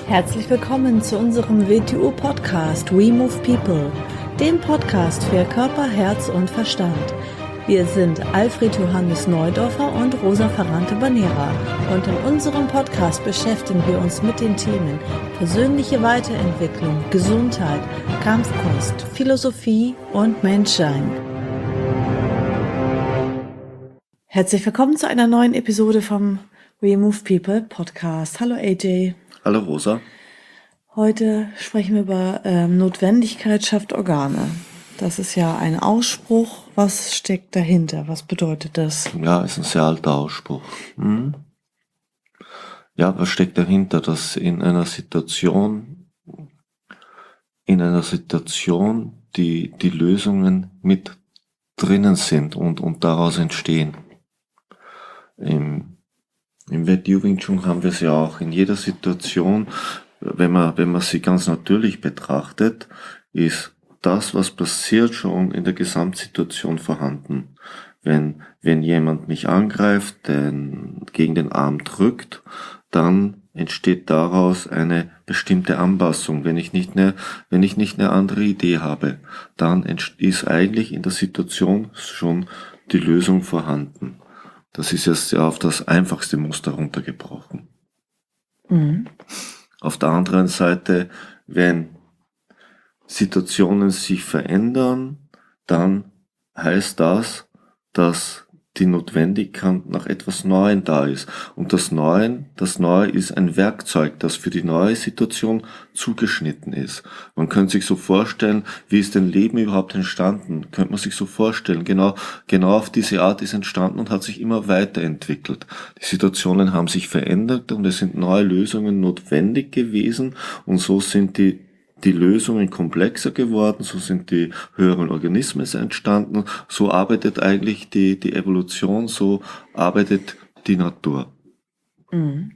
Herzlich willkommen zu unserem WTU-Podcast We Move People, dem Podcast für Körper, Herz und Verstand. Wir sind Alfred Johannes Neudorfer und Rosa Ferrante-Banera und in unserem Podcast beschäftigen wir uns mit den Themen persönliche Weiterentwicklung, Gesundheit, Kampfkunst, Philosophie und Menschsein. Herzlich willkommen zu einer neuen Episode vom We Move People Podcast. Hallo AJ. Hallo Rosa. Heute sprechen wir über Notwendigkeit schafft Organe. Das ist ja ein Ausspruch. Was steckt dahinter? Was bedeutet das? Ja, ist ein sehr alter Ausspruch. Ja, was steckt dahinter? Dass in einer Situation die Lösungen mit drinnen sind und daraus entstehen. Im WTU Wing Chun haben wir es ja auch in jeder Situation, wenn man sie ganz natürlich betrachtet, ist das, was passiert, schon in der Gesamtsituation vorhanden. Wenn jemand mich angreift, gegen den Arm drückt, dann entsteht daraus eine bestimmte Anpassung. Wenn ich nicht eine andere Idee habe, dann ist eigentlich in der Situation schon die Lösung vorhanden. Das ist jetzt ja auf das einfachste Muster runtergebrochen. Mhm. Auf der anderen Seite, wenn Situationen sich verändern, dann heißt das, dass die Notwendigkeit nach etwas Neuem da ist. Und das Neue ist ein Werkzeug, das für die neue Situation zugeschnitten ist. Man könnte sich so vorstellen, wie ist denn Leben überhaupt entstanden? Könnte man sich so vorstellen, genau auf diese Art ist entstanden und hat sich immer weiterentwickelt. Die Situationen haben sich verändert und es sind neue Lösungen notwendig gewesen und so sind die Lösungen komplexer geworden, so sind die höheren Organismen entstanden, so arbeitet eigentlich die Evolution, so arbeitet die Natur. Mhm.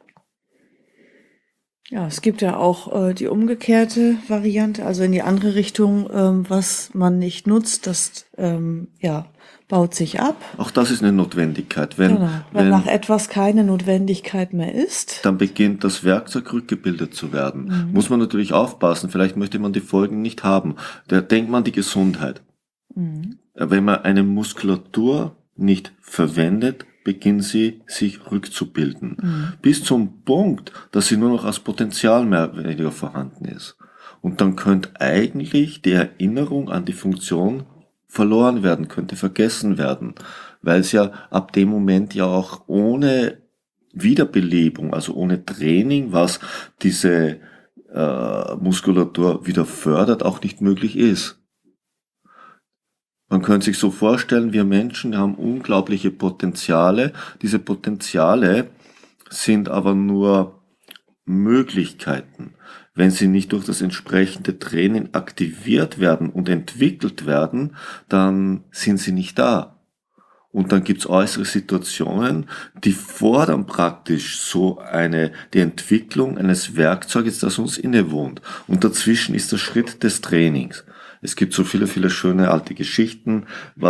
Ja, es gibt ja auch die umgekehrte Variante, also in die andere Richtung, was man nicht nutzt, das baut sich ab. Auch das ist eine Notwendigkeit. Wenn nach etwas keine Notwendigkeit mehr ist, dann beginnt das Werkzeug rückgebildet zu werden. Muss man natürlich aufpassen, vielleicht möchte man die Folgen nicht haben. Da denkt man an die Gesundheit. Wenn man eine Muskulatur nicht verwendet, beginnt sie sich rückzubilden. Bis zum Punkt, dass sie nur noch als Potenzial mehr oder weniger vorhanden ist. Und dann könnte eigentlich die Erinnerung an die Funktion verloren werden, könnte vergessen werden, weil es ja ab dem Moment ja auch ohne Wiederbelebung, also ohne Training, was diese Muskulatur wieder fördert, auch nicht möglich ist. Man könnte sich so vorstellen, wir Menschen haben unglaubliche Potenziale. Diese Potenziale sind aber nur Möglichkeiten. Wenn sie nicht durch das entsprechende Training aktiviert werden und entwickelt werden, dann sind sie nicht da. Und dann gibt's äußere Situationen, die fordern praktisch die Entwicklung eines Werkzeuges, das uns innewohnt. Und dazwischen ist der Schritt des Trainings. Es gibt so viele, viele schöne alte Geschichten.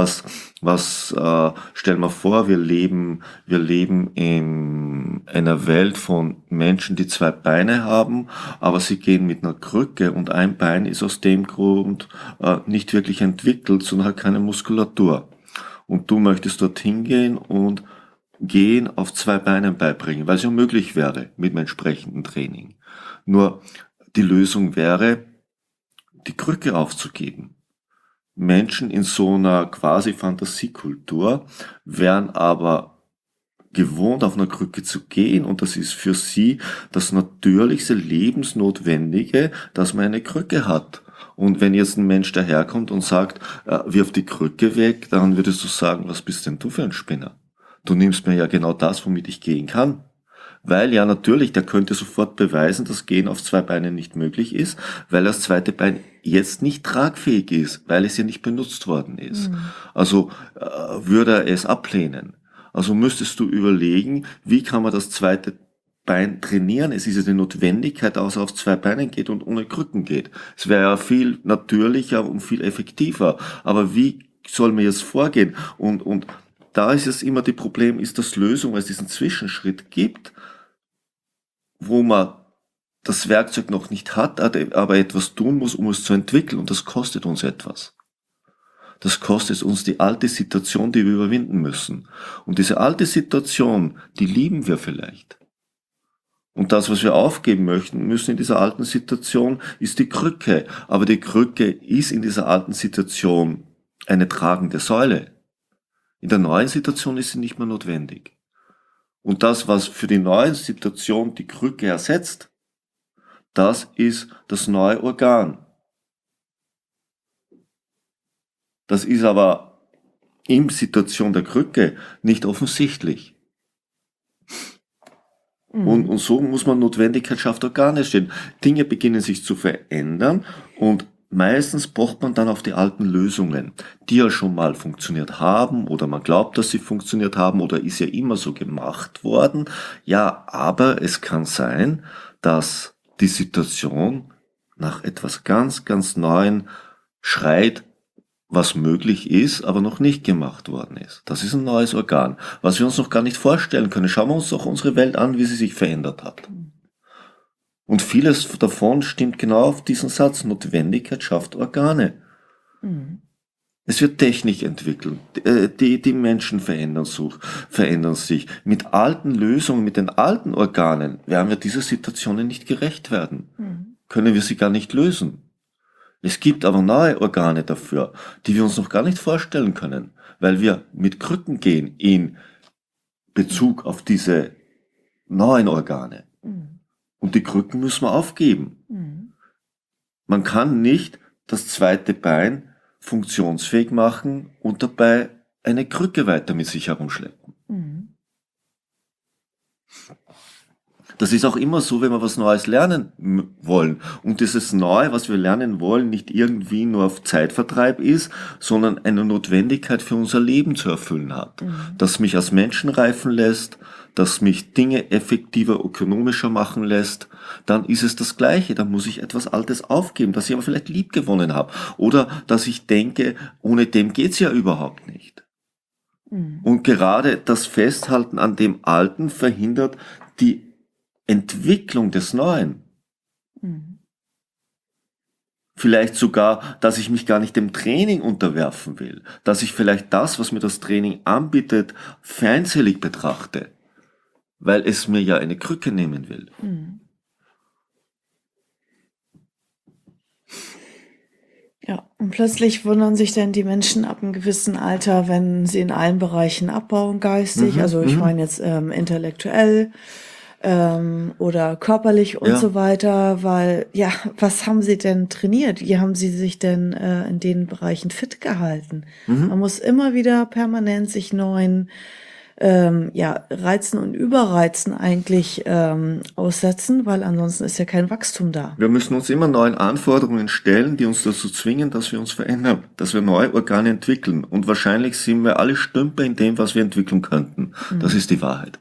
Stell mal vor, wir leben in einer Welt von Menschen, die 2 Beine haben, aber sie gehen mit einer Krücke und ein Bein ist aus dem Grund nicht wirklich entwickelt, sondern hat keine Muskulatur. Und du möchtest dorthin gehen und Gehen auf 2 Beinen beibringen, weil es ja möglich wäre mit dem entsprechenden Training. Nur die Lösung wäre, die Krücke aufzugeben. Menschen in so einer quasi Fantasiekultur wären aber gewohnt, auf einer Krücke zu gehen und das ist für sie das natürlichste, lebensnotwendige, dass man eine Krücke hat. Und wenn jetzt ein Mensch daherkommt und sagt, wirf die Krücke weg, dann würdest du sagen, was bist denn du für ein Spinner? Du nimmst mir ja genau das, womit ich gehen kann. Weil ja natürlich, der könnte sofort beweisen, dass Gehen auf 2 Beinen nicht möglich ist, weil das zweite Bein jetzt nicht tragfähig ist, weil es ja nicht benutzt worden ist. Also würde er es ablehnen. Also müsstest du überlegen, wie kann man das zweite Bein trainieren. Es ist ja die Notwendigkeit, dass er auf 2 Beinen geht und ohne Krücken geht. Es wäre ja viel natürlicher und viel effektiver. Aber wie soll man jetzt vorgehen? Und da ist es immer die Problem, ist das Lösung, weil es diesen Zwischenschritt gibt, wo man das Werkzeug noch nicht hat, aber etwas tun muss, um es zu entwickeln. Und das kostet uns etwas. Das kostet uns die alte Situation, die wir überwinden müssen. Und diese alte Situation, die lieben wir vielleicht. Und das, was wir aufgeben müssen in dieser alten Situation, ist die Krücke. Aber die Krücke ist in dieser alten Situation eine tragende Säule. In der neuen Situation ist sie nicht mehr notwendig. Und das, was für die neue Situation die Krücke ersetzt, das ist das neue Organ. Das ist aber in Situation der Krücke nicht offensichtlich. Und so muss man Notwendigkeit schafft Organe stehen. Dinge beginnen sich zu verändern und meistens pocht man dann auf die alten Lösungen, die ja schon mal funktioniert haben oder man glaubt, dass sie funktioniert haben oder ist ja immer so gemacht worden. Ja, aber es kann sein, dass die Situation nach etwas ganz, ganz Neuen schreit, was möglich ist, aber noch nicht gemacht worden ist. Das ist ein neues Organ, was wir uns noch gar nicht vorstellen können. Schauen wir uns doch unsere Welt an, wie sie sich verändert hat. Und vieles davon stimmt genau auf diesen Satz. Notwendigkeit schafft Organe. Es wird Technik entwickelt. Die Menschen verändern sich. Mit alten Lösungen, mit den alten Organen werden wir dieser Situationen nicht gerecht werden. Können wir sie gar nicht lösen. Es gibt aber neue Organe dafür, die wir uns noch gar nicht vorstellen können, weil wir mit Krücken gehen in Bezug auf diese neuen Organe. Und die Krücken müssen wir aufgeben. Man kann nicht das zweite Bein funktionsfähig machen und dabei eine Krücke weiter mit sich herumschleppen. Das ist auch immer so, wenn wir was Neues lernen wollen. Und dieses Neue, was wir lernen wollen, nicht irgendwie nur auf Zeitvertreib ist, sondern eine Notwendigkeit für unser Leben zu erfüllen hat. Das mich als Menschen reifen lässt, das mich Dinge effektiver, ökonomischer machen lässt, dann ist es das Gleiche. Dann muss ich etwas Altes aufgeben, das ich aber vielleicht liebgewonnen habe. Oder dass ich denke, ohne dem geht's ja überhaupt nicht. Und gerade das Festhalten an dem Alten verhindert die Entwicklung des Neuen. Vielleicht sogar, dass ich mich gar nicht dem Training unterwerfen will, dass ich vielleicht das, was mir das Training anbietet, feindselig betrachte, weil es mir ja eine Krücke nehmen will. Ja, und plötzlich wundern sich dann die Menschen ab einem gewissen Alter, wenn sie in allen Bereichen abbauen, geistig, also ich meine jetzt intellektuell, oder körperlich und so weiter, weil, ja, was haben sie denn trainiert? Wie haben sie sich denn in den Bereichen fit gehalten? Man muss immer wieder permanent sich neuen Reizen und Überreizen eigentlich aussetzen, weil ansonsten ist ja kein Wachstum da. Wir müssen uns immer neuen Anforderungen stellen, die uns dazu zwingen, dass wir uns verändern, dass wir neue Organe entwickeln. Und wahrscheinlich sind wir alle Stümper in dem, was wir entwickeln könnten. Das ist die Wahrheit.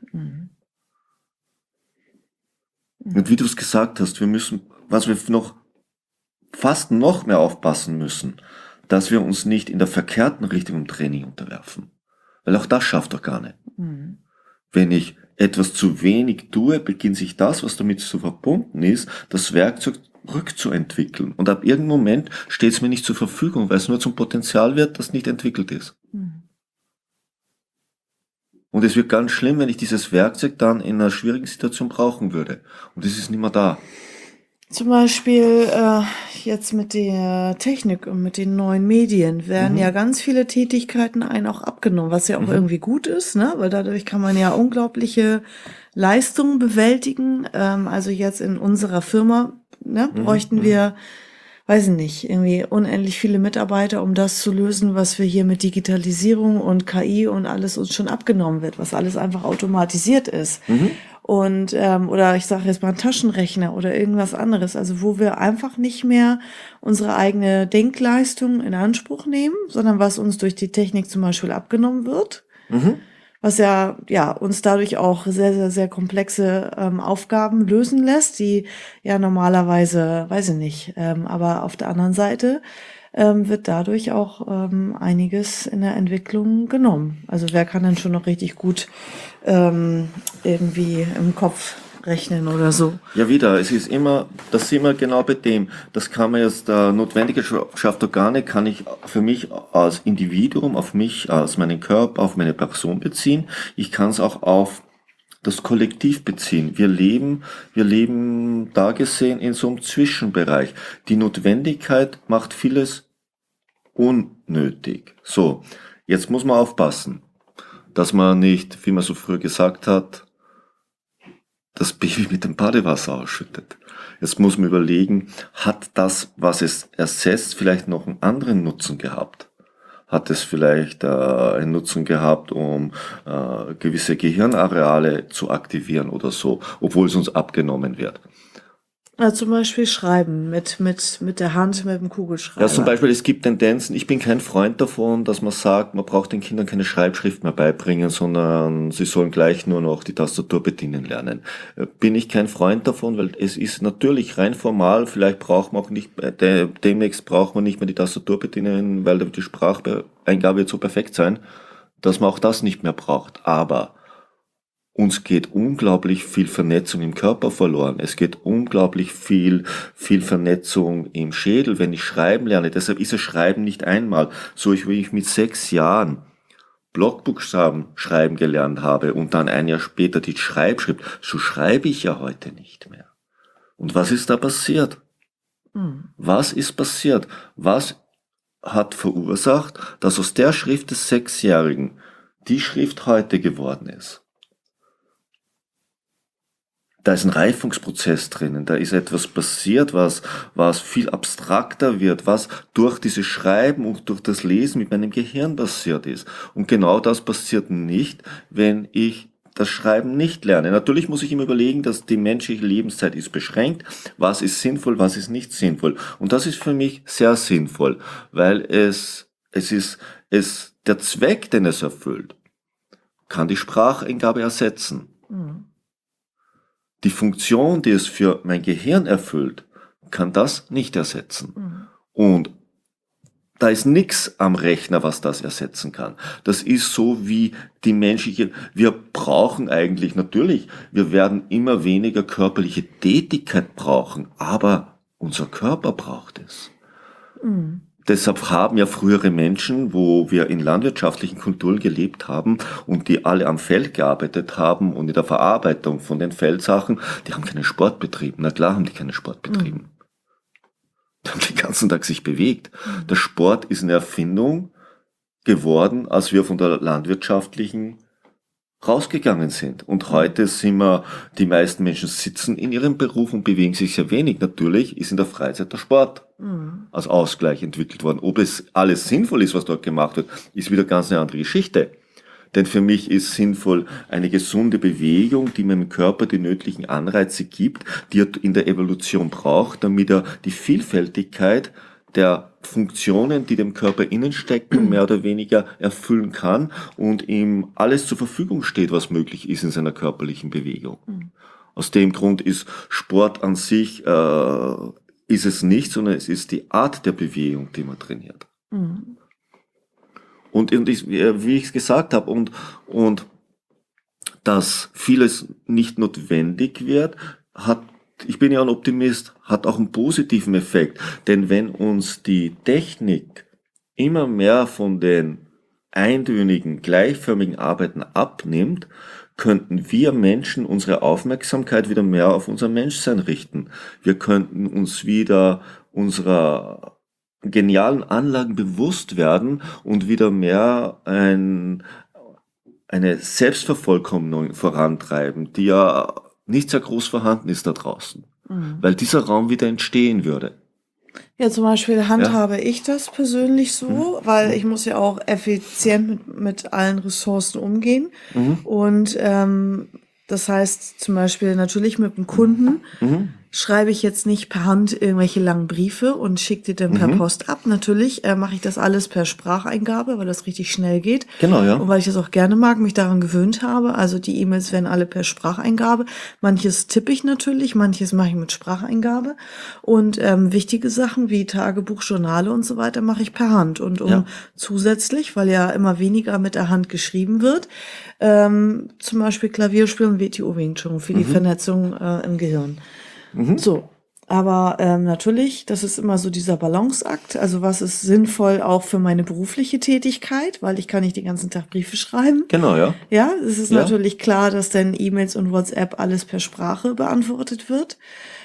Und wie du es gesagt hast, wir müssen, was wir fast noch mehr aufpassen müssen, dass wir uns nicht in der verkehrten Richtung im Training unterwerfen. Weil auch das schafft Organe. Wenn ich etwas zu wenig tue, beginnt sich das, was damit so verbunden ist, das Werkzeug rückzuentwickeln. Und ab irgendeinem Moment steht es mir nicht zur Verfügung, weil es nur zum Potenzial wird, das nicht entwickelt ist. Und es wird ganz schlimm, wenn ich dieses Werkzeug dann in einer schwierigen Situation brauchen würde. Und es ist nicht mehr da. Zum Beispiel jetzt mit der Technik und mit den neuen Medien werden ja ganz viele Tätigkeiten einem auch abgenommen, was ja auch irgendwie gut ist, ne? Weil dadurch kann man ja unglaubliche Leistungen bewältigen. Also jetzt in unserer Firma, ne, bräuchten wir, weiß ich nicht, irgendwie unendlich viele Mitarbeiter, um das zu lösen, was wir hier mit Digitalisierung und KI und alles uns schon abgenommen wird, was alles einfach automatisiert ist. Und oder ich sage jetzt mal einen Taschenrechner oder irgendwas anderes, also wo wir einfach nicht mehr unsere eigene Denkleistung in Anspruch nehmen, sondern was uns durch die Technik zum Beispiel abgenommen wird, was ja uns dadurch auch sehr, sehr, sehr komplexe Aufgaben lösen lässt, die ja normalerweise, weiß ich nicht, aber auf der anderen Seite wird dadurch auch einiges in der Entwicklung genommen. Also wer kann denn schon noch richtig gut irgendwie im Kopf rechnen oder so. Ja, wieder, es ist immer, das sind wir genau bei dem. Das kann man jetzt, Notwendigkeitsorgane kann ich für mich als Individuum, auf mich, als meinen Körper, auf meine Person beziehen. Ich kann es auch auf das Kollektiv beziehen. Wir leben da gesehen in so einem Zwischenbereich. Die Notwendigkeit macht vieles unnötig. So, jetzt muss man aufpassen, dass man nicht, wie man so früher gesagt hat, das Baby mit dem Badewasser ausschüttet. Jetzt muss man überlegen, hat das, was es ersetzt, vielleicht noch einen anderen Nutzen gehabt? Hat es vielleicht einen Nutzen gehabt, um gewisse Gehirnareale zu aktivieren oder so, obwohl es uns abgenommen wird? Ja, zum Beispiel schreiben mit der Hand, mit dem Kugelschreiber. Ja, zum Beispiel, es gibt Tendenzen, ich bin kein Freund davon, dass man sagt, man braucht den Kindern keine Schreibschrift mehr beibringen, sondern sie sollen gleich nur noch die Tastatur bedienen lernen. Bin ich kein Freund davon, weil es ist natürlich rein formal, vielleicht braucht man auch nicht, demnächst braucht man nicht mehr die Tastatur bedienen, weil die Spracheingabe wird so perfekt sein, dass man auch das nicht mehr braucht. Aber uns geht unglaublich viel Vernetzung im Körper verloren. Es geht unglaublich viel Vernetzung im Schädel, wenn ich schreiben lerne. Deshalb ist das Schreiben nicht einmal. So wie ich mit 6 Jahren Blockbuchstaben schreiben gelernt habe und dann ein Jahr später die Schreibschrift, so schreibe ich ja heute nicht mehr. Und was ist da passiert? Was ist passiert? Was hat verursacht, dass aus der Schrift des 6-Jährigen die Schrift heute geworden ist? Da ist ein Reifungsprozess drinnen, da ist etwas passiert, was viel abstrakter wird, was durch dieses Schreiben und durch das Lesen mit meinem Gehirn passiert ist. Und genau das passiert nicht, wenn ich das Schreiben nicht lerne. Natürlich muss ich immer überlegen, dass die menschliche Lebenszeit ist beschränkt. Was ist sinnvoll, was ist nicht sinnvoll? Und das ist für mich sehr sinnvoll, weil der Zweck, den es erfüllt, kann die Spracheingabe ersetzen. Die Funktion, die es für mein Gehirn erfüllt, kann das nicht ersetzen. Und da ist nichts am Rechner, was das ersetzen kann. Das ist so wie die menschliche, wir brauchen eigentlich, natürlich, wir werden immer weniger körperliche Tätigkeit brauchen, aber unser Körper braucht es. Deshalb haben ja frühere Menschen, wo wir in landwirtschaftlichen Kulturen gelebt haben und die alle am Feld gearbeitet haben und in der Verarbeitung von den Feldsachen, die haben keinen Sport betrieben. Na klar haben die keinen Sport betrieben. Die haben den ganzen Tag sich bewegt. Der Sport ist eine Erfindung geworden, als wir von der landwirtschaftlichen rausgegangen sind. Und heute die meisten Menschen sitzen in ihrem Beruf und bewegen sich sehr wenig. Natürlich ist in der Freizeit der Sport als Ausgleich entwickelt worden. Ob es alles sinnvoll ist, was dort gemacht wird, ist wieder ganz eine andere Geschichte. Denn für mich ist sinnvoll eine gesunde Bewegung, die meinem Körper die nötigen Anreize gibt, die er in der Evolution braucht, damit er die Vielfältigkeit der Funktionen, die dem Körper innen stecken, mehr oder weniger erfüllen kann und ihm alles zur Verfügung steht, was möglich ist in seiner körperlichen Bewegung. Aus dem Grund ist Sport an sich, ist es nicht, sondern es ist die Art der Bewegung, die man trainiert. Und wie ich es gesagt habe, und dass vieles nicht notwendig wird, ich bin ja ein Optimist, hat auch einen positiven Effekt. Denn wenn uns die Technik immer mehr von den eintönigen, gleichförmigen Arbeiten abnimmt, könnten wir Menschen unsere Aufmerksamkeit wieder mehr auf unser Menschsein richten. Wir könnten uns wieder unserer genialen Anlagen bewusst werden und wieder mehr eine Selbstvervollkommnung vorantreiben, die ja nicht sehr groß vorhanden ist da draußen, weil dieser Raum wieder entstehen würde. Ja, zum Beispiel handhabe ich das persönlich so, weil ich muss ja auch effizient mit allen Ressourcen umgehen. Und das heißt zum Beispiel natürlich mit dem Kunden schreibe ich jetzt nicht per Hand irgendwelche langen Briefe und schicke die dann per Post ab. Natürlich mache ich das alles per Spracheingabe, weil das richtig schnell geht. Genau, ja. Und weil ich das auch gerne mag, mich daran gewöhnt habe. Also die E-Mails werden alle per Spracheingabe. Manches tippe ich natürlich, manches mache ich mit Spracheingabe. Und wichtige Sachen wie Tagebuch, Journale und so weiter mache ich per Hand. Und zusätzlich, weil ja immer weniger mit der Hand geschrieben wird, zum Beispiel Klavierspielen, WTO Wing Chun für die Vernetzung im Gehirn. So, aber natürlich, das ist immer so dieser Balanceakt. Also was ist sinnvoll auch für meine berufliche Tätigkeit, weil ich kann nicht den ganzen Tag Briefe schreiben. Genau, ja. Ja, es ist natürlich klar, dass dann E-Mails und WhatsApp alles per Sprache beantwortet wird.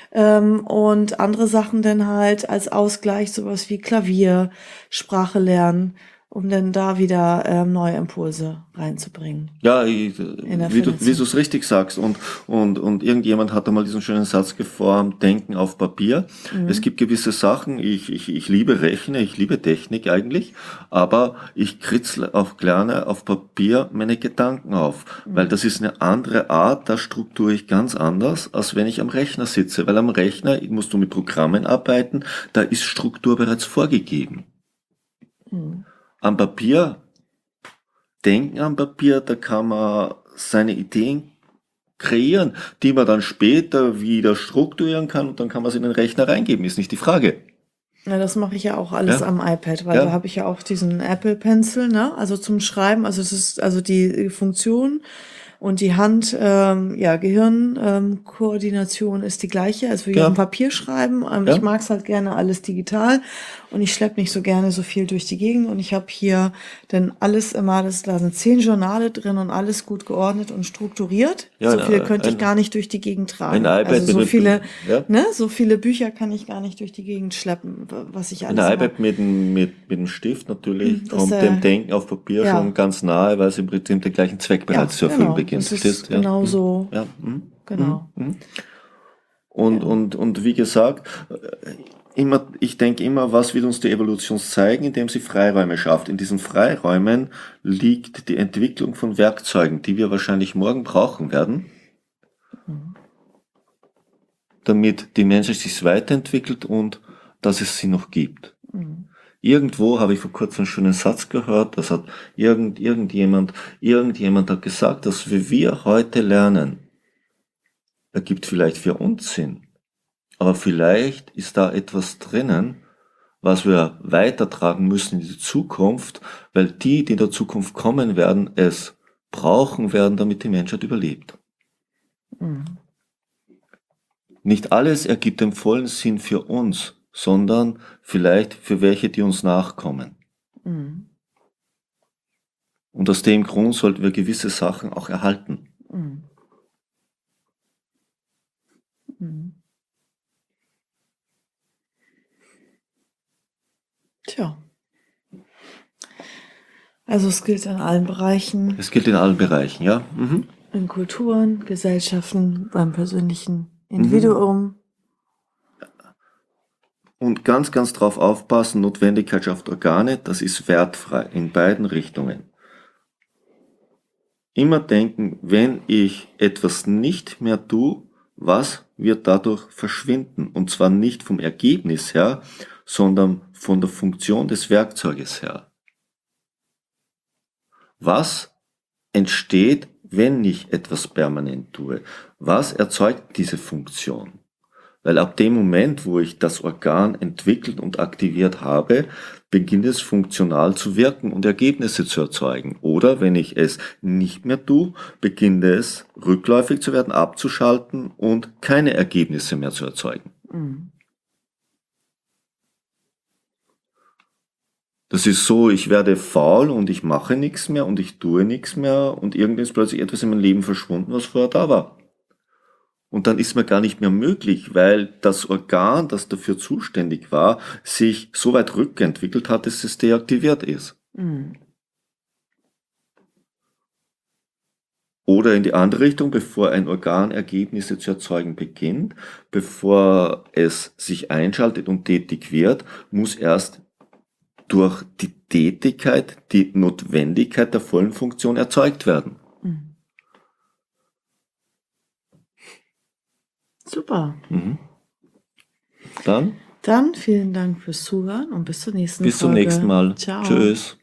Und andere Sachen dann halt als Ausgleich, sowas wie Klavier, Sprache lernen, um dann da wieder neue Impulse reinzubringen. Ja, wie du es richtig sagst. Und irgendjemand hat einmal diesen schönen Satz geformt, Denken auf Papier. Es gibt gewisse Sachen, ich liebe Rechnen, ich liebe Technik eigentlich, aber ich kritzle auch gerne auf Papier meine Gedanken auf, weil das ist eine andere Art, da strukturiere ich ganz anders, als wenn ich am Rechner sitze, weil am Rechner musst du mit Programmen arbeiten, da ist Struktur bereits vorgegeben. Am Papier, Denken am Papier, da kann man seine Ideen kreieren, die man dann später wieder strukturieren kann und dann kann man sie in den Rechner reingeben, ist nicht die Frage. Ja, das mache ich ja auch alles am iPad, weil da habe ich ja auch diesen Apple Pencil, ne? Also zum Schreiben, also es ist also die Funktion und die Hand, Gehirn-Koordination ist die gleiche, als würde ich auf dem Papier schreiben. Ich mag es halt gerne alles digital und ich schleppe nicht so gerne so viel durch die Gegend und ich habe hier dann alles immer, da sind 10 Journale drin und alles gut geordnet und strukturiert. Ja, so viel könnte ich gar nicht durch die Gegend tragen. Ein iPad also so viele Bücher kann ich gar nicht durch die Gegend schleppen, was ich alles ein iPad mit dem Stift natürlich kommt dem Denken auf Papier schon ganz nahe, weil es im Prinzip den gleichen Zweck bereits zu erfüllen beginnt. Das ist genau so. Ja. Genau. Und wie gesagt, ich denke immer, was wird uns die Evolution zeigen, indem sie Freiräume schafft. In diesen Freiräumen liegt die Entwicklung von Werkzeugen, die wir wahrscheinlich morgen brauchen werden, damit die Menschheit sich weiterentwickelt und dass es sie noch gibt. Irgendwo habe ich vor kurzem einen schönen Satz gehört, das hat irgendjemand hat gesagt, dass wir heute lernen, ergibt vielleicht für uns Sinn, aber vielleicht ist da etwas drinnen, was wir weitertragen müssen in die Zukunft, weil die in der Zukunft kommen werden, es brauchen werden, damit die Menschheit überlebt. Nicht alles ergibt den vollen Sinn für uns, sondern vielleicht für welche, die uns nachkommen. Und aus dem Grund sollten wir gewisse Sachen auch erhalten. Tja. Also es gilt in allen Bereichen. Es gilt in allen Bereichen, ja. In Kulturen, Gesellschaften, beim persönlichen Individuum. Und ganz, ganz drauf aufpassen, Notwendigkeit schafft Organe, das ist wertfrei in beiden Richtungen. Immer denken, wenn ich etwas nicht mehr tue, was wird dadurch verschwinden? Und zwar nicht vom Ergebnis her, sondern von der Funktion des Werkzeuges her. Was entsteht, wenn ich etwas permanent tue? Was erzeugt diese Funktion? Weil ab dem Moment, wo ich das Organ entwickelt und aktiviert habe, beginnt es funktional zu wirken und Ergebnisse zu erzeugen. Oder wenn ich es nicht mehr tue, beginnt es rückläufig zu werden, abzuschalten und keine Ergebnisse mehr zu erzeugen. Das ist so, ich werde faul und ich mache nichts mehr und ich tue nichts mehr und irgendwann ist plötzlich etwas in meinem Leben verschwunden, was vorher da war. Und dann ist mir gar nicht mehr möglich, weil das Organ, das dafür zuständig war, sich so weit rückentwickelt hat, dass es deaktiviert ist. Oder in die andere Richtung, bevor ein Organ Ergebnisse zu erzeugen beginnt, bevor es sich einschaltet und tätig wird, muss erst durch die Tätigkeit die Notwendigkeit der vollen Funktion erzeugt werden. Super. Dann Dann vielen Dank fürs Zuhören und bis zur nächsten Folge. bis zum nächsten Mal. Ciao. Tschüss.